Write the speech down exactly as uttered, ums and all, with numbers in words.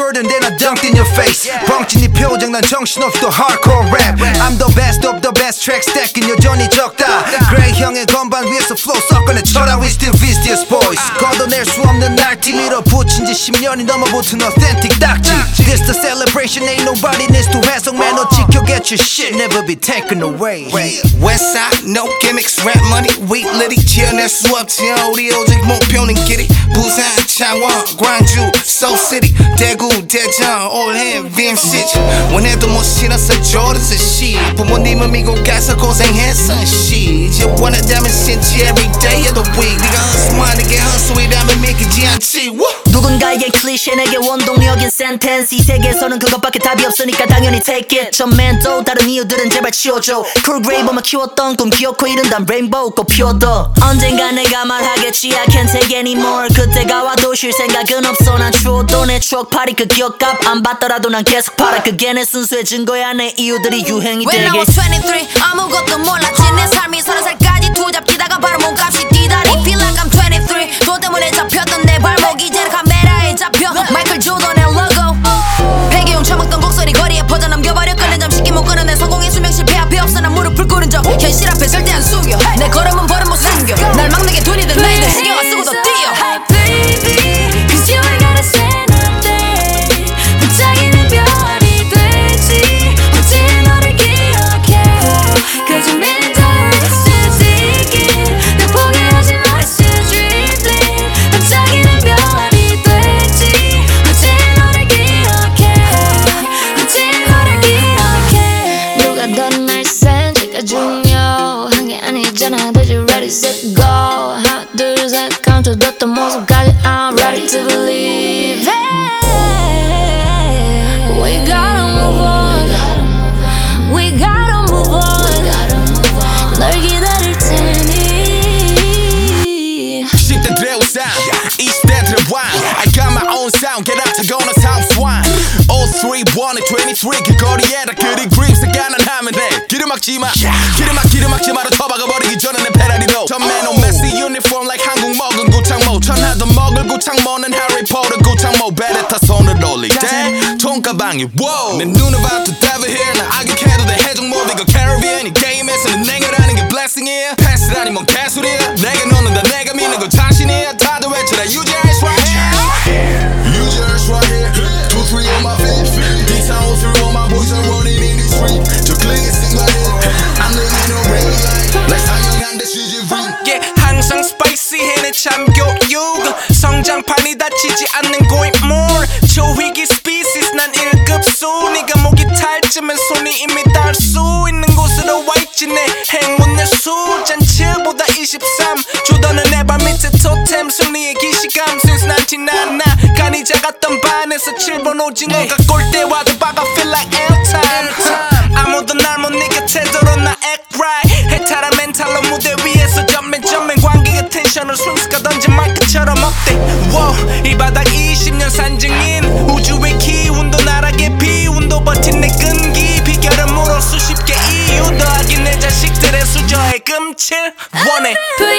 Jordan then I dunked in your face. 뻥친 네 표정 난 정신없이 또 hardcore rap. I'm the best of the best track stacking 여전히 적다. Gray 형의 건반 위에서 flow 섞어내 쳐라 we still vicious boys. 걷어낼 수 없는 날티 밀어붙인 지 십 년이 넘어붙은 authentic 딱지. This the celebration ain't nobody needs to 해석만 너 지켜 get your shit never be taken away. Westside no gimmicks rap money weak litty 지어낼 수 없지 우리 오직 목표는 길이. 부산 창원 광주 Soul City 대구 대전 올해 빔 시티. 원해도 못 신었어 조던스 씨. 부모님은 미국 가서 고생했어 씨. 이제 원하다면 신지 every day of the week. 네가 허스무하게 허스위라면 믿기지 않지. 누군가의 클리셰 내게 원동력인 센텐스. 이 세계에서는 그것밖에 답이 없으니까 당연히 take it. 전맨도 다른 이유들은 제발 치워줘. Cool Grave 키웠던 꿈 기어코 이른단 레인보우 꽃 피워도 언젠가 내가 말하겠지 I can't take anymore. 그때가 와도 쉴 생각은 없어. 난 추워도 내 추억 파리 그 기억값 안 받더라도 난 계속 팔아. 그게 내 순수의 증거야. 내 이유들이 유행이 되게. When I was twenty-three 아무것도 몰랐지. 내 삶이 서른 살까지 투잡기다가 바로 몸값이 뛰다니. Feel like I'm twenty-three 돈 때문에 잡혔던 내 발목 이제는 카메라에 잡혀. 마이클 조던의 로고 폐기용 처먹던 곡소리 거리에 퍼져 넘겨버려. 끌린 점 쉽게 못 끊어내 성공의 수명 실패 앞에 없어 난 무릎을 꿇은 적. 현실 앞에 절대 안 숙여. 내 걸음은 버릇 못 숨겨. 날 막내게 돈이든 나이든 신경 안 쓰고 더 뛰어. Hey baby cause you ain't gotta say nothing. 반짝이는 별이 되지 언제 너를 기억해. 그저 mental seeking 날 포기하지 마 it's a dream bleed. 반짝이는 별이 되지 언제 너를 기억해. 언제 너를 기억해. 누가 더 nice and 제가 중요한 게 아니잖아. That you ready set go. 하나 둘 셋 감춰뒀던 모습까지 I'm ready to believe. Hey, we gotta move on. We gotta move on. 널 기다릴 테니. 십 대들의 우상 이십 대들의 왕. I got my own sound get out to go on South Swan. oh three one twenty-three 그 거리에다 그린 그림스 가난하면 돼. 길을 막지마 길을 막 길을 막지 마라. 처박아버리기 전에 내 페라리로 전맨 on messy uniform like 한국 먹은 구창모. 천하도 먹을 구창모는 해리포터 구창모. 베레타 손을 올릴 때 통가방이 wow. 내 눈을 봐 to devil here. 나 악역해도 돼 해적 모비가 캐리비안. 이 게임에서는 냉혈하는 게 blessing이야. 패스라니 뭔 개소리야. 내가 놓는다 내가 믿는 건 자신이야. 다들 외쳐라 you just right here. You just right here. Two three on my feet. These all three on my boys are running in the street. 저 클릭이 생각해 I'm living in a real life. Like 사용한 데 시즌 Yeah, 항상 spicy해 내 참교육. 성장판이 닫히지 않는 고인물. 초위기 species 난 일 급수. 네가 목이 탈쯤엔 손이 이미 닿을 수 있는 곳으로 와있지. 내 행운 내 수잔치보다 이십삼. 조던은 내 발 밑에 토템. 승리의 기시감 since ninety-nine. 나 간이 작았던 반에서 칠 번 오징어가 꼴대와도 박아 feel like airtime. 아무도 날 못 내 곁에 들어 나 act right. 해탈한 멘탈로 무대 위에서 전맨 전맨 관객의 텐션을 스윙스가 던진 마이크처럼 어때. wow, 이 바닥 이십 년 산증인 우주의 기운도 나락의 비운도 버틴 내 끈기. 비결은 물어 수십 개 이유 더하기 내 자식들의 수저에 금칠 원해.